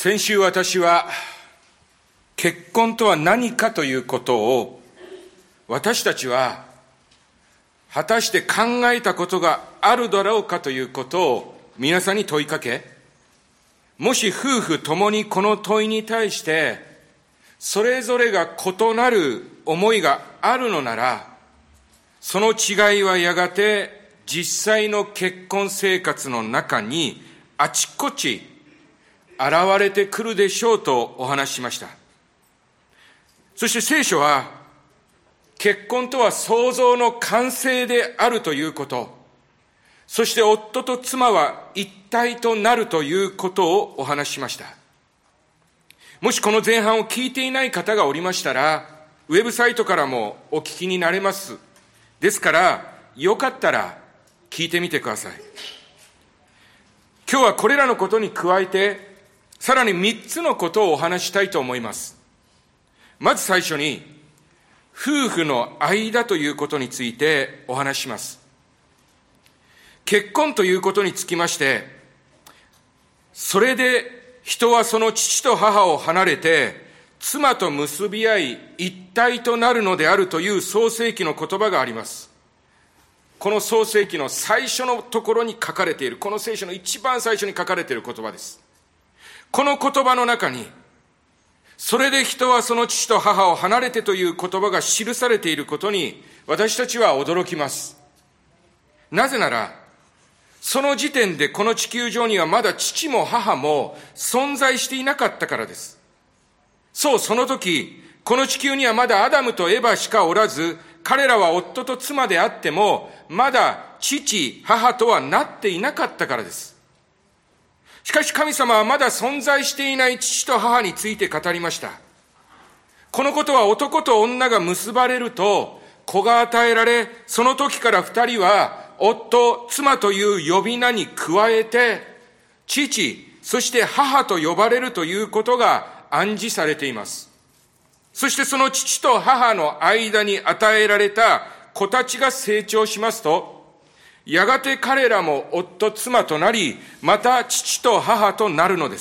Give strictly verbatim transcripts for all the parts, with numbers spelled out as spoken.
先週私は結婚とは何かということを私たちは果たして考えたことがあるだろうかということを皆さんに問いかけ、もし夫婦ともにこの問いに対してそれぞれが異なる思いがあるのなら、その違いはやがて実際の結婚生活の中にあちこち現れてくるでしょうとお話ししました。そして聖書は結婚とは創造の完成であるということ、そして夫と妻は一体となるということをお話ししました。もしこの前半を聞いていない方がおりましたら、ウェブサイトからもお聞きになれます。ですからよかったら聞いてみてください。今日はこれらのことに加えてさらにみっつのことをお話したいと思います。まず最初に夫婦の間ということについてお話しします。結婚ということにつきまして、それで人はその父と母を離れて妻と結び合い一体となるのであるという創世記の言葉があります。この創世記の最初のところに書かれている、この聖書の一番最初に書かれている言葉です。この言葉の中に、それで人はその父と母を離れてという言葉が記されていることに私たちは驚きます。なぜなら、その時点でこの地球上にはまだ父も母も存在していなかったからです。そう、その時、この地球にはまだアダムとエバしかおらず、彼らは夫と妻であっても、まだ父、母とはなっていなかったからです。しかし神様はまだ存在していない父と母について語りました。このことは男と女が結ばれると、子が与えられ、その時から二人は、夫、妻という呼び名に加えて、父、そして母と呼ばれるということが暗示されています。そしてその父と母の間に与えられた子たちが成長しますと、やがて彼らも夫、妻となり、また父と母となるのです。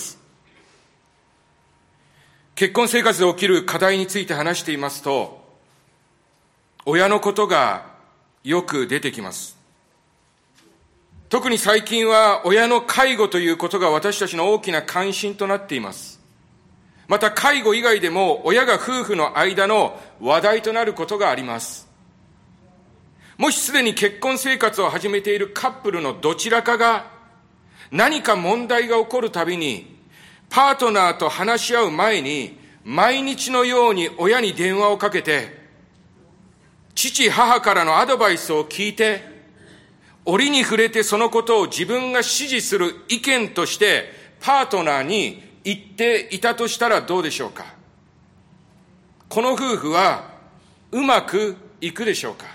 結婚生活で起きる課題について話していますと、親のことがよく出てきます。特に最近は親の介護ということが私たちの大きな関心となっています。また介護以外でも親が夫婦の間の話題となることがあります。もしすでに結婚生活を始めているカップルのどちらかが何か問題が起こるたびにパートナーと話し合う前に毎日のように親に電話をかけて父母からのアドバイスを聞いて折に触れてそのことを自分が支持する意見としてパートナーに言っていたとしたらどうでしょうか。この夫婦はうまくいくでしょうか。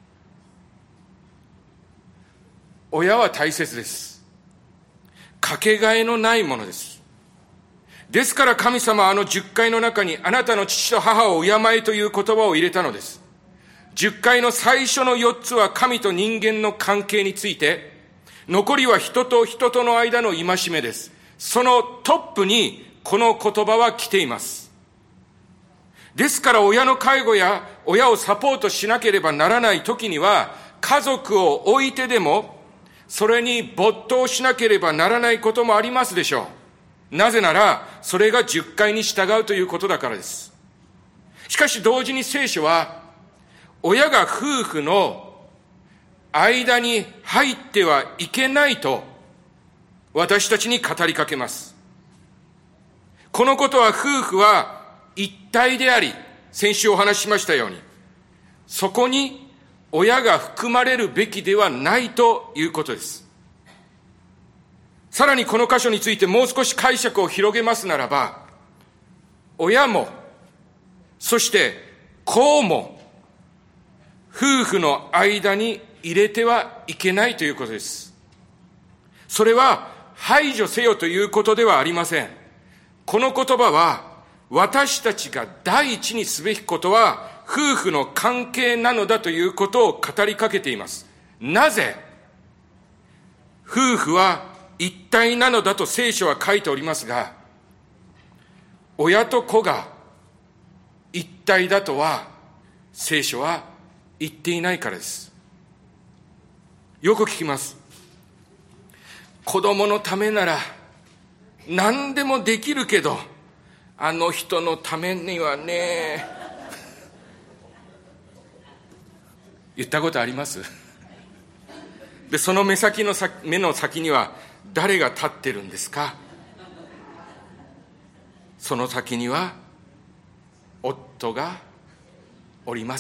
親は大切です。かけがえのないものです。ですから神様はあのじゅっかいの中にあなたの父と母を敬えという言葉を入れたのです。じゅっかいの最初のよっつは神と人間の関係について、残りは人と人との間の戒めです。そのトップにこの言葉は来ています。ですから親の介護や親をサポートしなければならない時には家族を置いてでもそれに没頭しなければならないこともありますでしょう。なぜならそれがじゅっかいに従うということだからです。しかし同時に聖書は親が夫婦の間に入ってはいけないと私たちに語りかけます。このことは夫婦は一体であり、先週お話ししましたように、そこに親が含まれるべきではないということです。さらにこの箇所についてもう少し解釈を広げますならば、親も、そして子も、夫婦の間に入れてはいけないということです。それは排除せよということではありません。この言葉は私たちが第一にすべきことは夫婦の関係なのだということを語りかけています。なぜ夫婦は一体なのだと聖書は書いておりますが、 親と子が一体だとは聖書は言っていないからです。よく聞きます。子供のためなら何でもできるけど、あの人のためにはね、言ったことあります？で、その目先の先、目の先には誰が立ってるんですか？その先には夫がおります。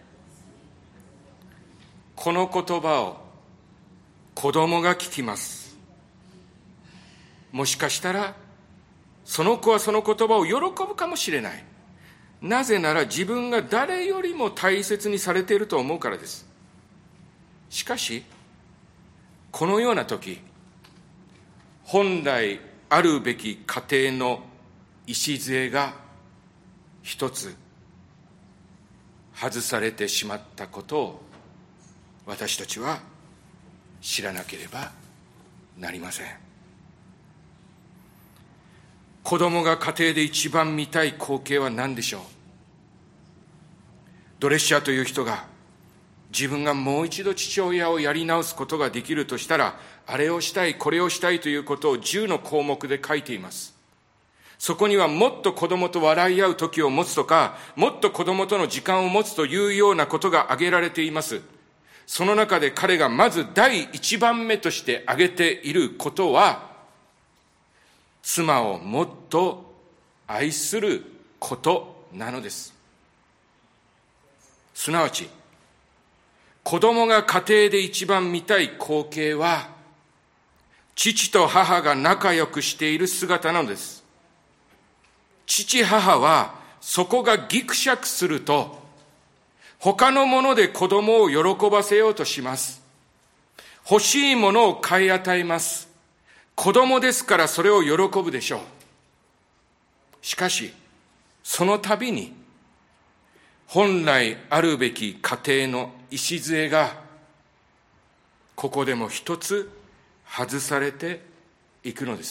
この言葉を子供が聞きます。もしかしたらその子はその言葉を喜ぶかもしれない。なぜなら自分が誰よりも大切にされていると思うからです。しかしこのような時、本来あるべき家庭の礎が一つ外されてしまったことを私たちは知らなければなりません。子供が家庭で一番見たい光景は何でしょう？ドレッシャーという人が自分がもう一度父親をやり直すことができるとしたら、あれをしたいこれをしたいということをじゅうの項目で書いています。そこにはもっと子供と笑い合う時を持つとか、もっと子供との時間を持つというようなことが挙げられています。その中で彼がまず第一番目として挙げていることは、妻をもっと愛することなのです。すなわち、子供が家庭で一番見たい光景は、父と母が仲良くしている姿なのです。父母はそこがギクシャクすると、他のもので子供を喜ばせようとします。欲しいものを買い与えます。子供ですからそれを喜ぶでしょう。しかし、その度に、本来あるべき家庭の礎が、ここでも一つ外されていくのです。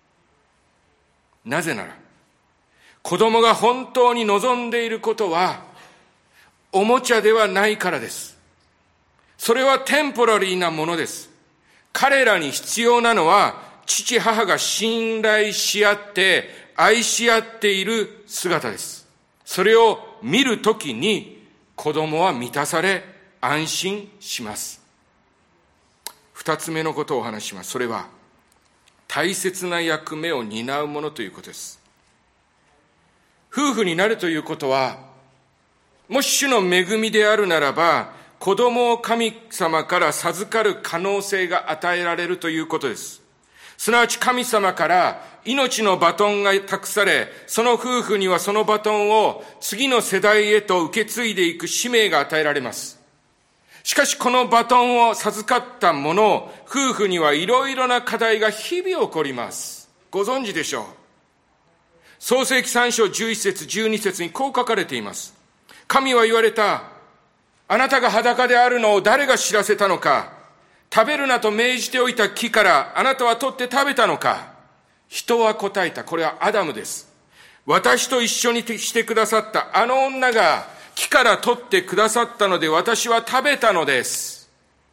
なぜなら、子供が本当に望んでいることは、おもちゃではないからです。それはテンポラリーなものです。彼らに必要なのは、父母が信頼し合って、愛し合っている姿です。それを見るときに、子供は満たされ、安心します。二つ目のことをお話しします。それは、大切な役目を担うものということです。夫婦になるということは、もし主の恵みであるならば、子供を神様から授かる可能性が与えられるということです。すなわち神様から命のバトンが託され、その夫婦にはそのバトンを次の世代へと受け継いでいく使命が与えられます。しかしこのバトンを授かった者、夫婦にはいろいろな課題が日々起こります。ご存知でしょう。創世記さん章じゅういち節じゅうに節にこう書かれています。神は言われた。あなたが裸であるのを誰が知らせたのか。食べるなと命じておいた木からあなたは取って食べたのか。人は答えた。これはアダムです。私と一緒にしてくださったあの女が木から取ってくださったので私は食べたのです。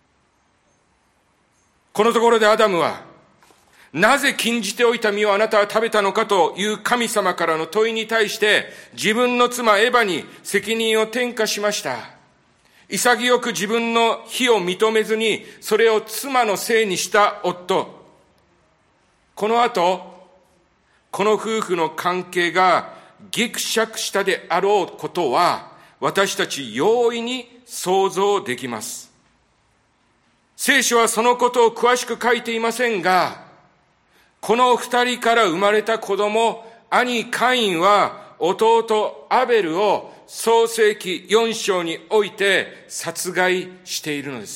このところでアダムは、なぜ禁じておいた実をあなたは食べたのかという神様からの問いに対して、自分の妻エバに責任を転嫁しました。潔く自分の非を認めずに、それを妻のせいにした夫。この後、この夫婦の関係がギクシャクしたであろうことは、私たち容易に想像できます。聖書はそのことを詳しく書いていませんが、この二人から生まれた子供、兄カインは弟アベルを創世記よん章において殺害しているのです。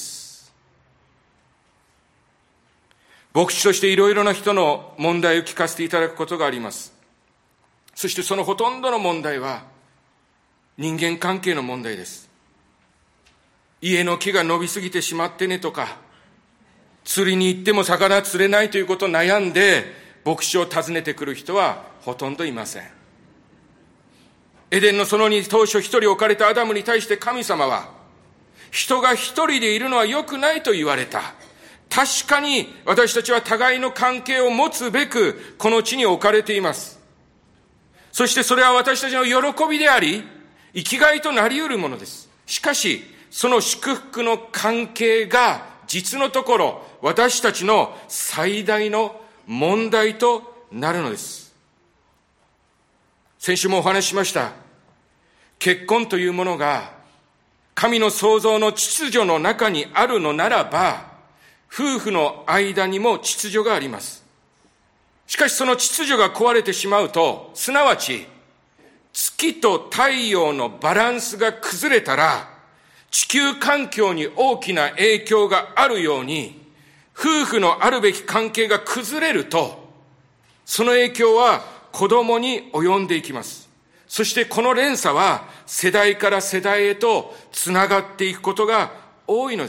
牧師としていろいろな人の問題を聞かせていただくことがあります。そしてそのほとんどの問題は人間関係の問題です。家の木が伸びすぎてしまってねとか、釣りに行っても魚釣れないということを悩んで、 牧師を訪ねてくる人はほとんどいません。エデンの園に当初一人置かれたアダムに対して神様は、人が一人でいるのは良くないと言われた。確かに私たちは互いの関係を持つべくこの地に置かれています。そしてそれは私たちの喜びであり、生きがいとなり得るものです。しかし、その祝福の関係が実のところ私たちの最大の問題となるのです。先週もお話ししました。結婚というものが神の創造の秩序の中にあるのならば、夫婦の間にも秩序があります。しかしその秩序が壊れてしまうと、すなわち月と太陽のバランスが崩れたら、地球環境に大きな影響があるように、夫婦のあるべき関係が崩れると、その影響は子供に及んでいきます。そしてこの連鎖は世代から世代へとつながっていくことが多いのです。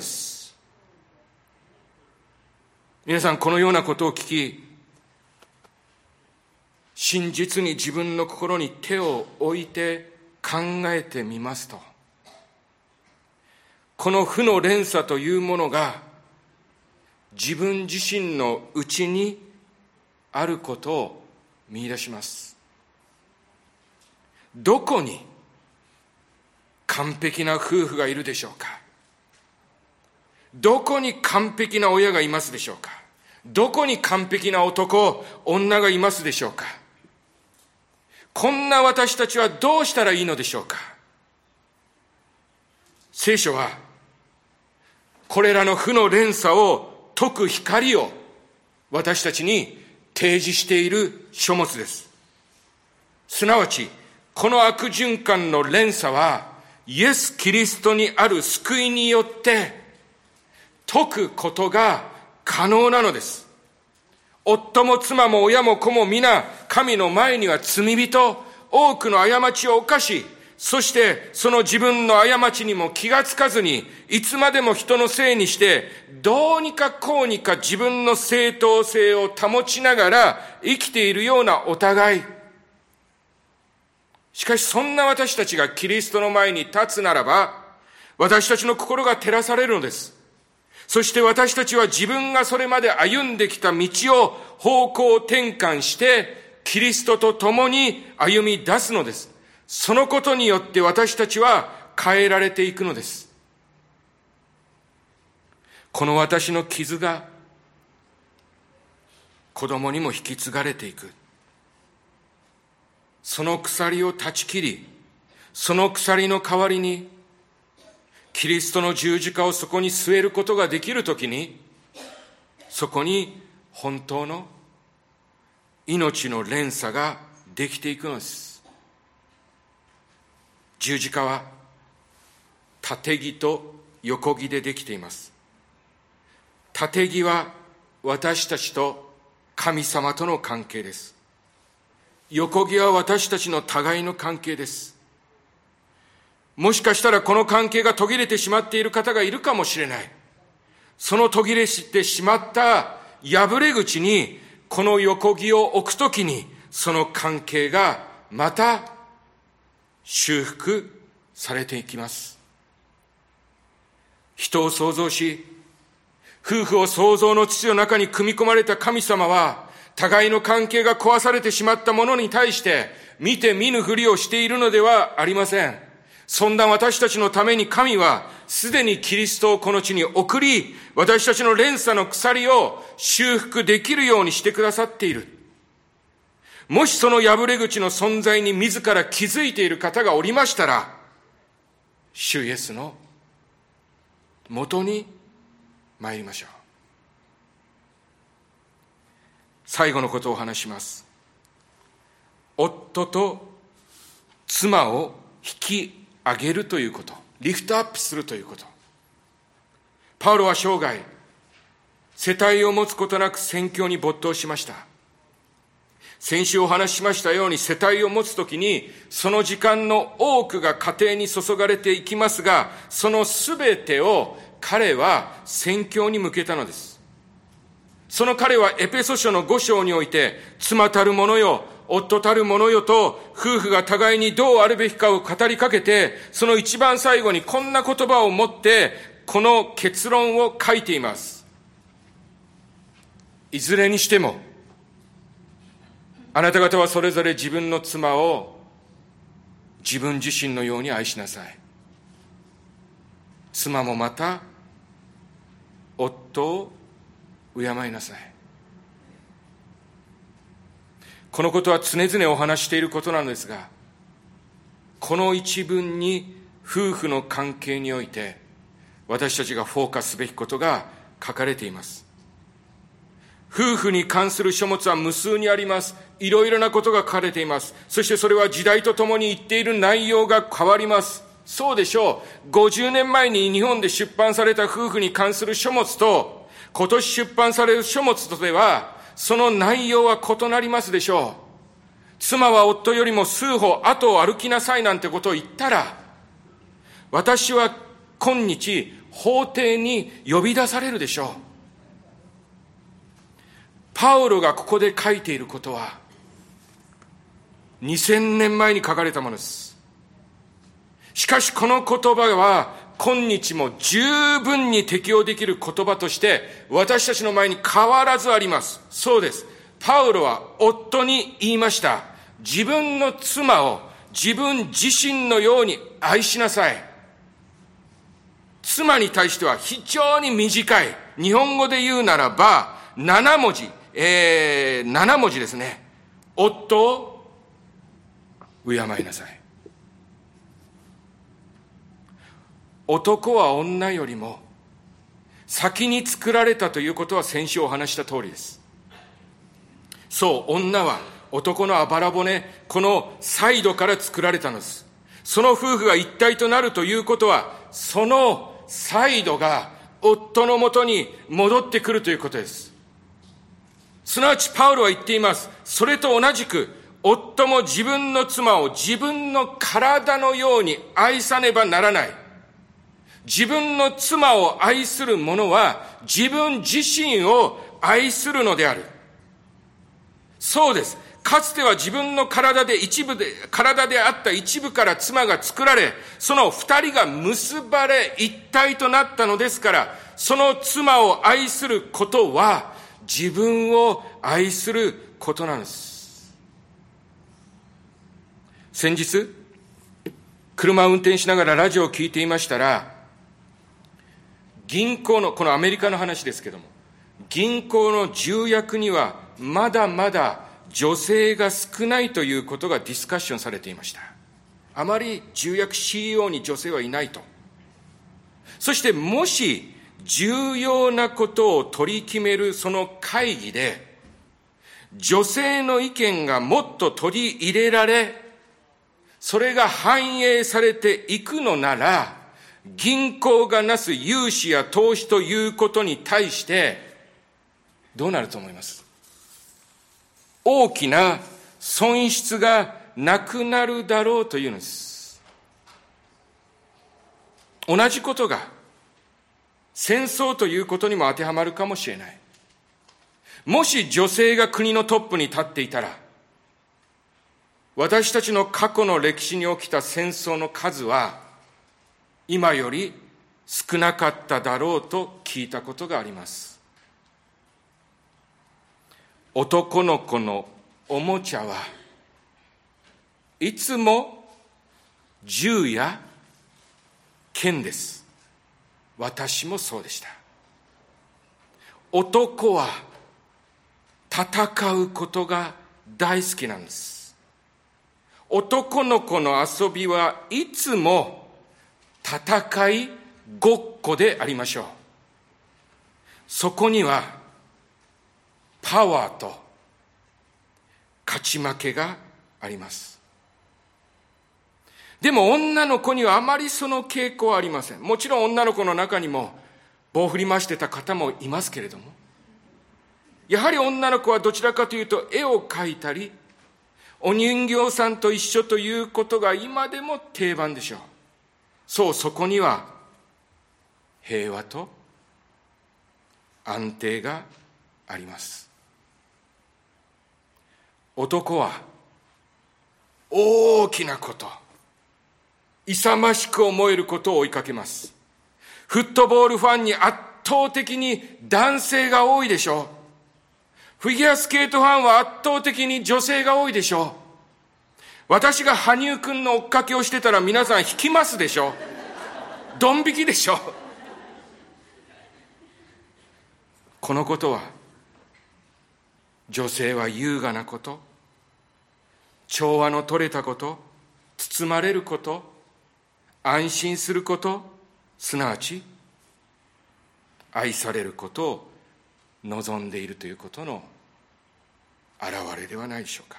皆さん、このようなことを聞き、真実に自分の心に手を置いて考えてみますと、この負の連鎖というものが自分自身の内にあることを見出します。どこに完璧な夫婦がいるでしょうか。どこに完璧な親がいますでしょうか。どこに完璧な男、女がいますでしょうか。こんな私たちはどうしたらいいのでしょうか。聖書はこれらの負の連鎖を解く光を私たちに提示している書物です。すなわちこの悪循環の連鎖はイエス・キリストにある救いによって解くことが可能なのです。夫も妻も親も子も皆神の前には罪人、多くの過ちを犯し、そしてその自分の過ちにも気がつかずに、いつまでも人のせいにしてどうにかこうにか自分の正当性を保ちながら生きているようなお互い。しかしそんな私たちがキリストの前に立つならば、私たちの心が照らされるのです。そして私たちは自分がそれまで歩んできた道を方向転換してキリストと共に歩み出すのです。そのことによって私たちは変えられていくのです。この私の傷が子供にも引き継がれていく。その鎖を断ち切り、その鎖の代わりにキリストの十字架をそこに据えることができるときに、そこに本当の命の連鎖ができていくのです。十字架は縦木と横木でできています。縦木は私たちと神様との関係です。横木は私たちの互いの関係です。もしかしたらこの関係が途切れてしまっている方がいるかもしれない。その途切れてしまった破れ口にこの横木を置くときに、その関係がまた修復されていきます。人を創造し、夫婦を創造の土の中に組み込まれた神様は、互いの関係が壊されてしまったものに対して見て見ぬふりをしているのではありません。そんな私たちのために神はすでにキリストをこの地に送り、私たちの連鎖の鎖を修復できるようにしてくださっている。もしその破れ口の存在に自ら気づいている方がおりましたら、主イエスの元に参りましょう。最後のことをお話します。夫と妻を引き上げるということ、リフトアップするということ。パウロは生涯世帯を持つことなく宣教に没頭しました。先週お話ししましたように、世帯を持つときにその時間の多くが家庭に注がれていきますが、そのすべてを彼は宣教に向けたのです。 その彼はエペソ書のご章において、妻たる者よ、夫たる者よと、夫婦が互いにどうあるべきかを語りかけて、その一番最後にこんな言葉を持って、この結論を書いています。いずれにしても、あなた方はそれぞれ自分の妻を自分自身のように愛しなさい。妻もまた夫を敬いなさい。このことは常々お話していることなのですが、この一文に夫婦の関係において私たちがフォーカスすべきことが書かれています。夫婦に関する書物は無数にあります。いろいろなことが書かれています。そしてそれは時代とともに言っている内容が変わります。そうでしょう。ごじゅうねんまえに日本で出版された夫婦に関する書物と、今年出版される書物とでは、その内容は異なりますでしょう。妻は夫よりも数歩後を歩きなさいなんてことを言ったら、私は今日法廷に呼び出されるでしょう。パウロがここで書いていることは、にせんねんまえに書かれたものです。しかしこの言葉は、今日も十分に適用できる言葉として、私たちの前に変わらずあります。そうです。パウロは夫に言いました。自分の妻を自分自身のように愛しなさい。妻に対しては非常に短い。日本語で言うならば、なな文字。えー、なな文字ですね。夫を敬いなさい。男は女よりも先に作られたということは先週お話した通りです。そう、女は男のあばら骨、このサイドから作られたのです。その夫婦が一体となるということは、そのサイドが夫のもとに戻ってくるということです。すなわちパウロは言っています。それと同じく、夫も自分の妻を自分の体のように愛さねばならない。自分の妻を愛する者は自分自身を愛するのである。そうです。かつては自分の体で一部で、体であった一部から妻が作られ、その二人が結ばれ一体となったのですから、その妻を愛することは自分を愛することなんです。先日、車を運転しながらラジオを聞いていましたら、銀行の、このアメリカの話ですけども、銀行の重役にはまだまだ女性が少ないということがディスカッションされていました。あまり重役 シーイーオー に女性はいないと。そしてもし重要なことを取り決めるその会議で、女性の意見がもっと取り入れられ、それが反映されていくのなら、銀行がなす融資や投資ということに対してどうなると思います？大きな損失がなくなるだろうというのです。同じことが戦争ということにも当てはまるかもしれない。もし女性が国のトップに立っていたら、私たちの過去の歴史に起きた戦争の数は今より少なかっただろうと聞いたことがあります。男の子のおもちゃはいつも銃や剣です。私もそうでした。男は戦うことが大好きなんです。男の子の遊びはいつも戦いごっこでありましょう。そこにはパワーと勝ち負けがあります。でも女の子にはあまりその傾向はありません。もちろん女の子の中にも棒振り回してた方もいますけれども、やはり女の子はどちらかというと絵を描いたり、お人形さんと一緒ということが今でも定番でしょう。そう、そこには平和と安定があります。男は大きなこと、勇ましく思えることを追いかけます。フットボールファンに圧倒的に男性が多いでしょう。フィギュアスケートファンは圧倒的に女性が多いでしょう。私が羽生くんの追っかけをしてたら皆さん引きますでしょう。ドン引きでしょう。このことは、女性は優雅なこと、調和の取れたこと、包まれること、安心すること、すなわち愛されることを望んでいるということの表れではないでしょうか。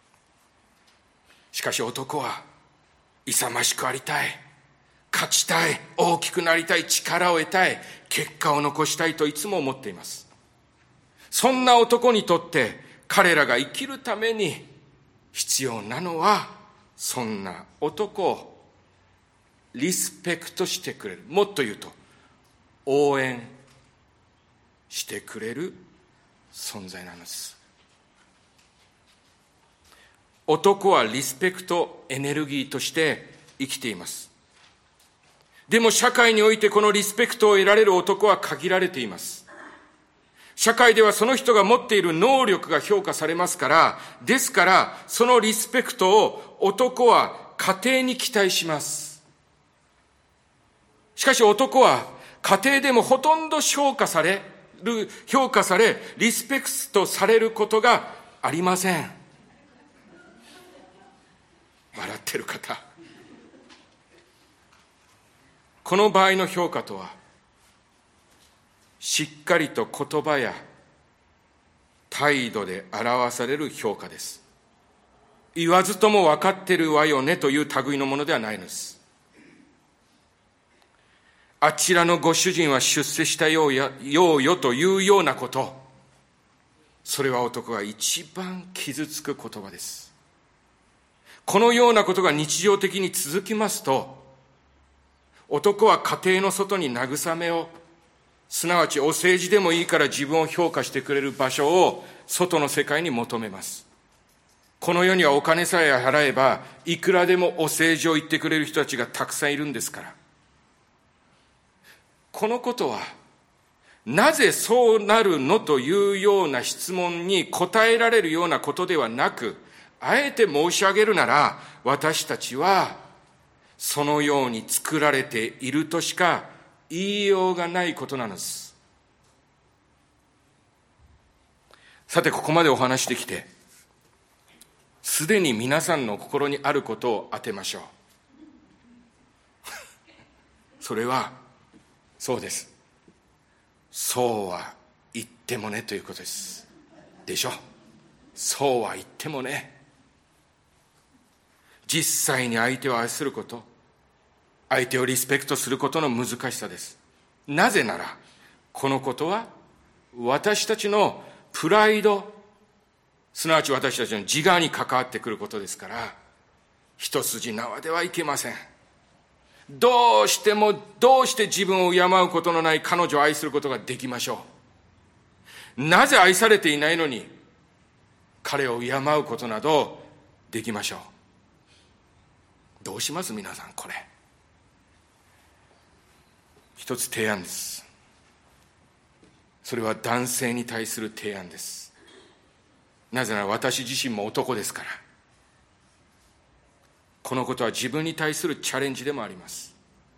しかし男は勇ましくありたい、勝ちたい、大きくなりたい、力を得たい、結果を残したいといつも思っています。そんな男にとって彼らが生きるために必要なのは、そんな男をリスペクトしてくれる、もっと言うと応援してくれる存在なのです。男はリスペクトエネルギーとして生きています。でも社会においてこのリスペクトを得られる男は限られています。社会ではその人が持っている能力が評価されますから、ですからそのリスペクトを男は家庭に期待します。しかし男は家庭でもほとんど評価される、評価され、リスペクトされることがありません。笑ってる方。この場合の評価とは、しっかりと言葉や態度で表される評価です。言わずとも分かってるわよねという類のものではないのです。あちらのご主人は出世したようや、ようよというようなこと、それは男が一番傷つく言葉です。このようなことが日常的に続きますと、男は家庭の外に慰めを、すなわちお世辞でもいいから自分を評価してくれる場所を外の世界に求めます。この世にはお金さえ払えばいくらでもお世辞を言ってくれる人たちがたくさんいるんですから。このことはなぜそうなるのというような質問に答えられるようなことではなく、あえて申し上げるなら、私たちはそのように作られているとしか言いようがないことなのです。さて、ここまでお話してきて、すでに皆さんの心にあることを当てましょう。それは、そうです。そうは言ってもねということです。でしょ。そうは言ってもね。実際に相手を愛すること、相手をリスペクトすることの難しさです。なぜなら、このことは私たちのプライド、すなわち私たちの自我に関わってくることですから、一筋縄ではいけません。どうしても、どうして自分を敬うことのない彼女を愛することができましょう。なぜ愛されていないのに、彼を敬うことなどできましょう。どうします皆さん、これ。一つ提案です。それは男性に対する提案です。なぜなら私自身も男ですから。このことは自分に対するチャレンジでもあります。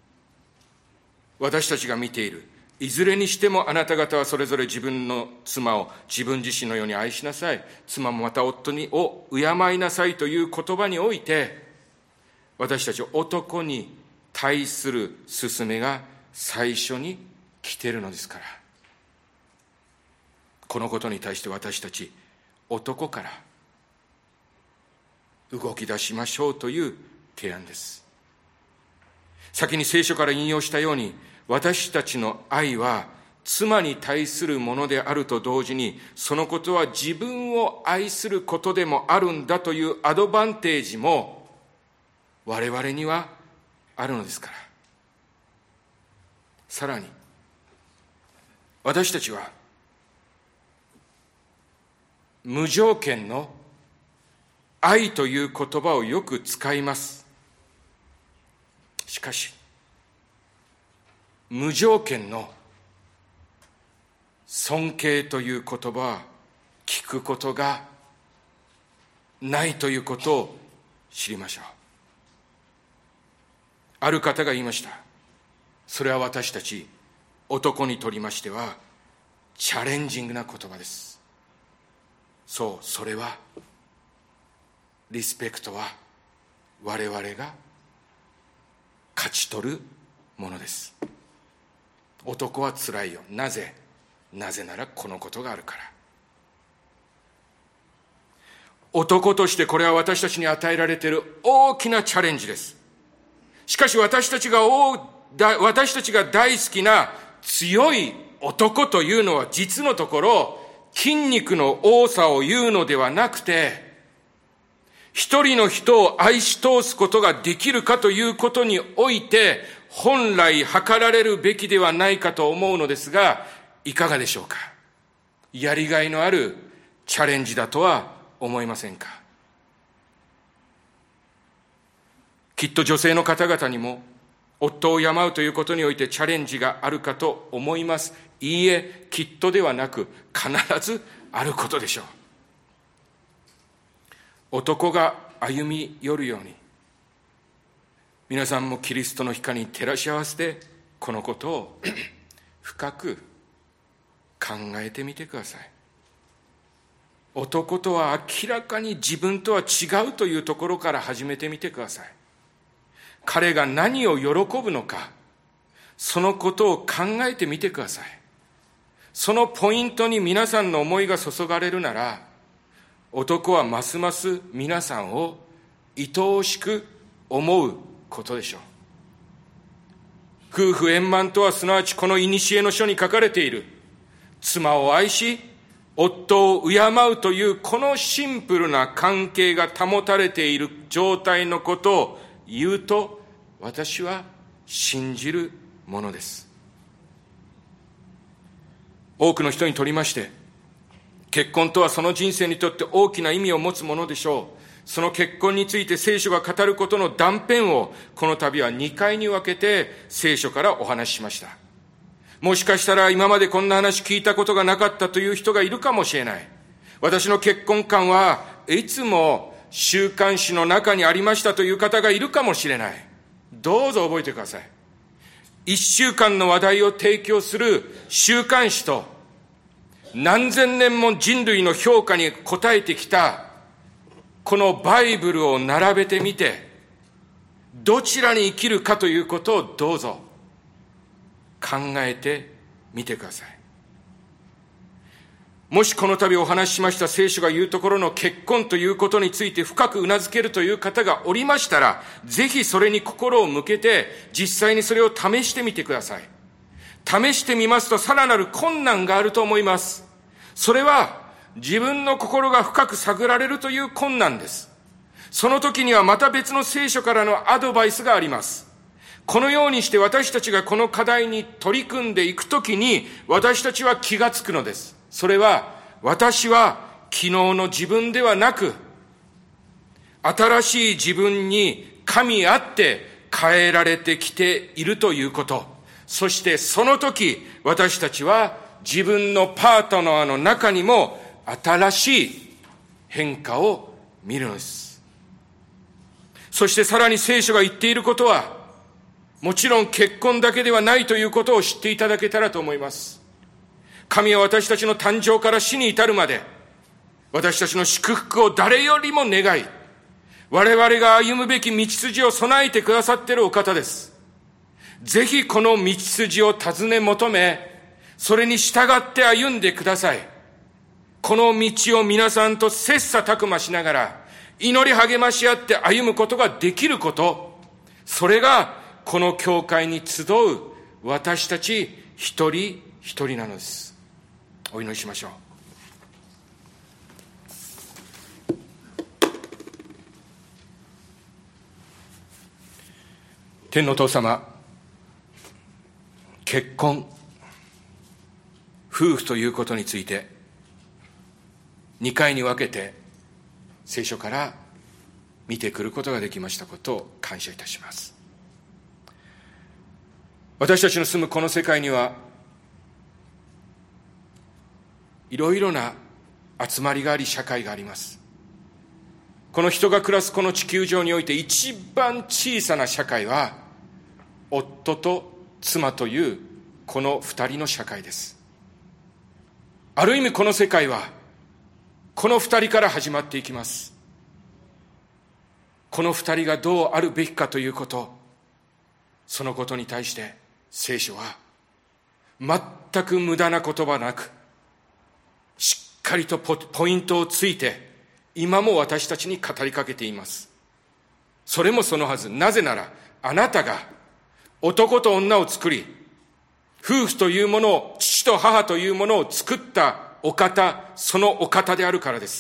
私たちが見ている、いずれにしてもあなた方はそれぞれ自分の妻を自分自身のように愛しなさい。妻もまた夫にを敬いなさいという言葉において、私たち男に対する勧めが最初に来ているのですから。このことに対して私たち男から動き出しましょうという提案です。先に聖書から引用したように、私たちの愛は妻に対するものであると同時に、そのことは自分を愛することでもあるんだというアドバンテージも我々にはあるのですから。さらに私たちは無条件の愛という言葉をよく使います。しかし、無条件の尊敬という言葉は聞くことがないということを知りましょう。ある方が言いました。それは私たち男にとりましてはチャレンジングな言葉です。そう、それはリスペクトは我々が勝ち取るものです。男はつらいよ。なぜ？なぜならこのことがあるから。男としてこれは私たちに与えられている大きなチャレンジです。しかし私たちが私たちが大好きな強い男というのは実のところ筋肉の多さを言うのではなくて、一人の人を愛し通すことができるかということにおいて本来測られるべきではないかと思うのですが、いかがでしょうか。やりがいのあるチャレンジだとは思いませんか。きっと女性の方々にも夫を病うということにおいてチャレンジがあるかと思います。いいえ、きっとではなく必ずあることでしょう。男が歩み寄るように、皆さんもキリストの光に照らし合わせてこのことを深く考えてみてください。男とは明らかに自分とは違うというところから始めてみてください。彼が何を喜ぶのか、そのことを考えてみてください。そのポイントに皆さんの思いが注がれるなら、男はますます皆さんを愛おしく思うことでしょう。夫婦円満とはすなわちこの古の書に書かれている妻を愛し夫を敬うというこのシンプルな関係が保たれている状態のことを言うと私は信じるものです。多くの人にとりまして結婚とはその人生にとって大きな意味を持つものでしょう。その結婚について聖書が語ることの断片をこの度はにかいに分けて聖書からお話ししました。もしかしたら今までこんな話聞いたことがなかったという人がいるかもしれない。私の結婚観はいつも週刊誌の中にありましたという方がいるかもしれない。どうぞ覚えてください。一週間の話題を提供する週刊誌と何千年も人類の評価に応えてきたこのバイブルを並べてみて、どちらに生きるかということをどうぞ考えてみてください。もしこの度お話ししました聖書が言うところの結婚ということについて深くうなずけるという方がおりましたら、ぜひそれに心を向けて実際にそれを試してみてください。試してみますとさらなる困難があると思います。それは自分の心が深く探られるという困難です。その時にはまた別の聖書からのアドバイスがあります。このようにして私たちがこの課題に取り組んでいくときに私たちは気がつくのです。それは私は昨日の自分ではなく新しい自分に神あって変えられてきているということ。そしてその時私たちは自分のパートナーの中にも新しい変化を見るのです。そしてさらに聖書が言っていることはもちろん結婚だけではないということを知っていただけたらと思います。神は私たちの誕生から死に至るまで私たちの祝福を誰よりも願い、我々が歩むべき道筋を備えてくださっているお方です。ぜひこの道筋を尋ね求め、それに従って歩んでください。この道を皆さんと切磋琢磨しながら祈り励まし合って歩むことができること、それがこの教会に集う私たち一人一人なのです。お祈りしましょう。天のお父様、結婚、夫婦ということについてにかいに分けて聖書から見てくることができましたことを感謝いたします。私たちの住むこの世界にはいろいろな集まりがあり、社会があります。この人が暮らすこの地球上において一番小さな社会は夫と妻というこの二人の社会です。ある意味この世界はこの二人から始まっていきます。この二人がどうあるべきかということ、そのことに対して聖書は全く無駄な言葉なく、しっかりと ポ, ポイントをついて今も私たちに語りかけています。それもそのはず。なぜならあなたが男と女を作り、夫婦というものを、父と母というものを作ったお方、そのお方であるからです。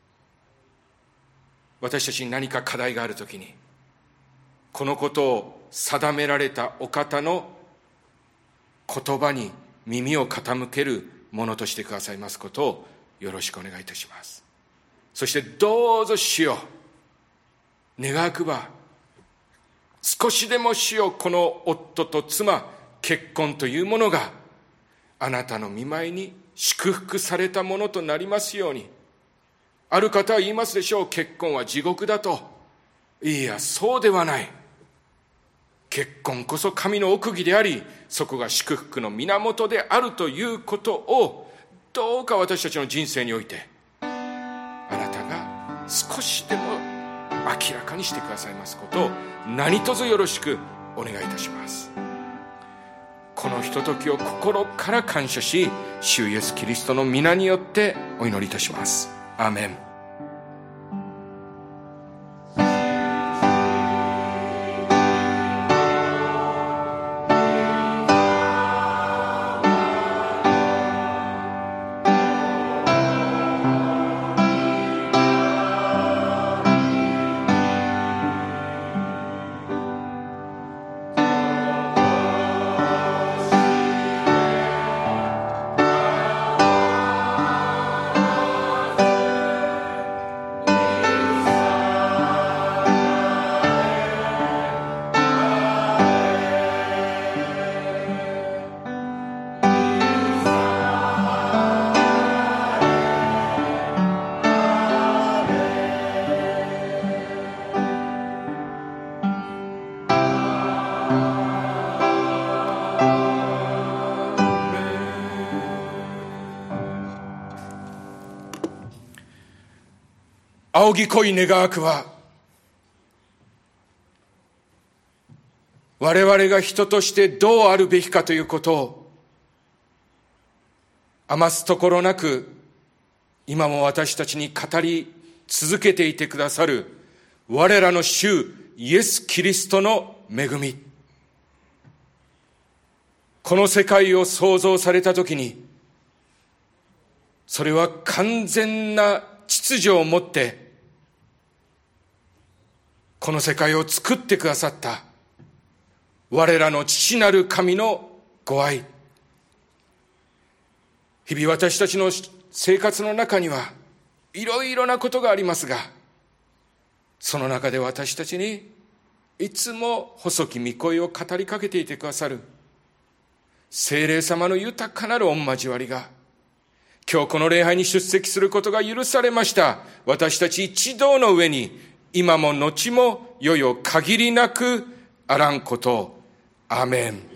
私たちに何か課題があるときに、このことを定められたお方の言葉に耳を傾けるものとしてくださいますことをよろしくお願いいたします。そしてどうぞ主よ、願わくば少しでも主よ、この夫と妻、結婚というものがあなたの御前に祝福されたものとなりますように。ある方は言いますでしょう、結婚は地獄だと。いや、そうではない。結婚こそ神の奥義であり、そこが祝福の源であるということを、どうか私たちの人生においてあなたが少しでも明らかにしてくださいますことを何卒よろしくお願いいたします。このひとときを心から感謝し、主イエスキリストの皆によってお祈りいたします。アーメン。仰ぎ恋願わくは、我々が人としてどうあるべきかということを余すところなく今も私たちに語り続けていてくださる我らの主イエス・キリストの恵み、この世界を創造されたときに、それは完全な秩序をもってこの世界を作ってくださった我らの父なる神のご愛。日々私たちの生活の中にはいろいろなことがありますが、その中で私たちにいつも細き御声を語りかけていてくださる聖霊様の豊かなる御交わりが、今日この礼拝に出席することが許されました私たち一同の上に今も後もよよ限りなくあらんことを。アーメン。